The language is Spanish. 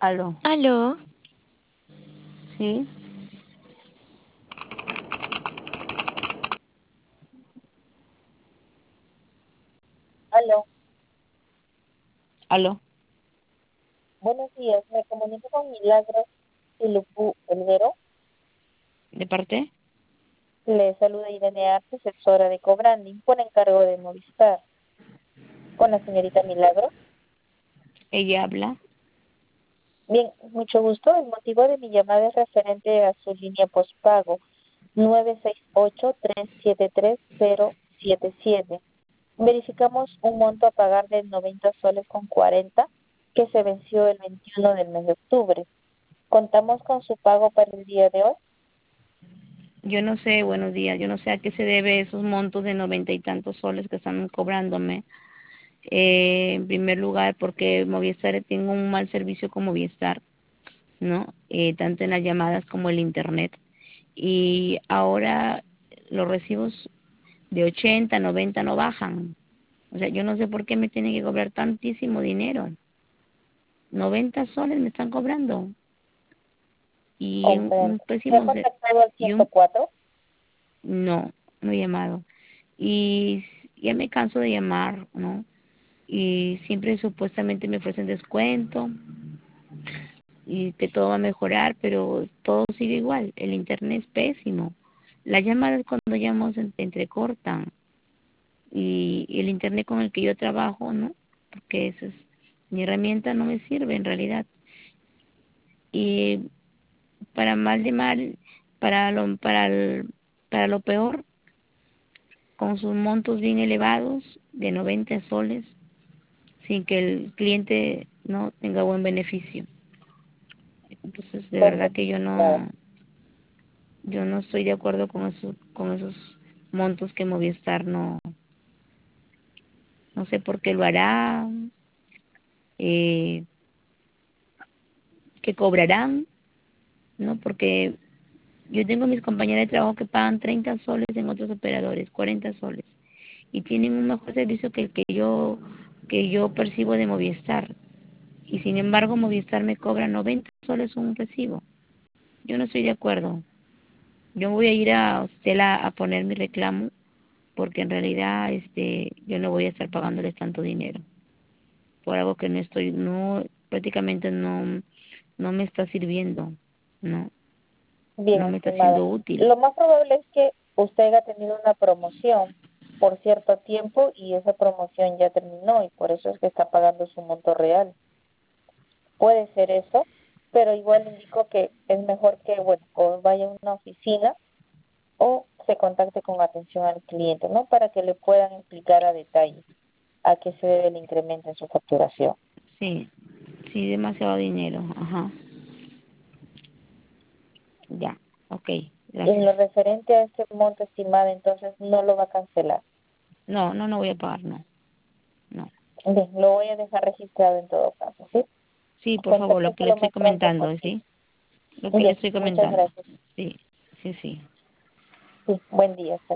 Aló, Aló, sí, Aló, aló, buenos días. Me comunico con Milagros Silupú Olvero. ¿de parte? Le saluda Irene Arce, asesora de Cobranding, por encargo de Movistar. Con la señorita Milagros. Ella habla. Bien, mucho gusto. El motivo de mi llamada es referente a su línea postpago 968-373-077. Verificamos un monto a pagar de 90 soles con 40 que se venció el 21 del mes de octubre. Contamos con su pago para el día de hoy. Yo no sé, buenos días, yo no sé a qué se debe esos montos de 90 y tantos soles que están cobrándome. En primer lugar, porque Movistar tiene un mal servicio con Movistar, ¿no? Tanto en las llamadas como el internet. Y ahora los recibos de 80, 90 no bajan. O sea, yo no sé por qué me tienen que cobrar tantísimo dinero. 90 soles me están cobrando. Y un Comprendo. ¿Se ha pésimo, contactado al y un 104? No, no he llamado. Y ya me canso de llamar, ¿no? Y siempre supuestamente me ofrecen descuento y que todo va a mejorar, pero todo sigue igual. El internet es pésimo. Las llamadas cuando llamo se entrecortan y el internet con el que yo trabajo, ¿no? Porque esa es mi herramienta, no me sirve en realidad. Y para mal de mal, para lo peor, con sus montos bien elevados de 90 soles, sin que el cliente no tenga buen beneficio. Entonces, de verdad que Comprendo. Claro. yo no estoy de acuerdo con esos montos que Movistar no sé por qué lo hará, eh, que cobrarán, ¿no? Porque yo tengo mis compañeras de trabajo que pagan 30 soles en otros operadores, 40 soles, y tienen un mejor servicio que el que yo percibo de Movistar. Y sin embargo, Movistar me cobra 90 soles un recibo. Yo no estoy de acuerdo. Yo voy a ir a Stella a poner mi reclamo porque en realidad yo no voy a estar pagándoles tanto dinero por algo que no estoy, no, prácticamente no me está sirviendo, no, Bien, no me está estimada. siendo útil. Lo más probable es que usted haya tenido una promoción por cierto tiempo y esa promoción ya terminó y por eso es que está pagando su monto real. Puede ser eso, pero igual indico que es mejor que, bueno, o vaya a una oficina o se contacte con atención al cliente, ¿no? Para que le puedan explicar a detalle a qué se debe el incremento en su facturación. Sí, sí, demasiado dinero, ajá, ya, ok, En lo gracias. referente a ese monto estimado, entonces no lo va a cancelar. No, no, no voy a pagar, no, no. Bien, lo voy a dejar registrado en todo caso, ¿sí? Sí, por favor, lo que Contáctese le lo estoy más pronto comentando, posible. ¿sí? Lo que le Bien, estoy muchas comentando. gracias. Sí, sí, sí. Sí, buen día. Hasta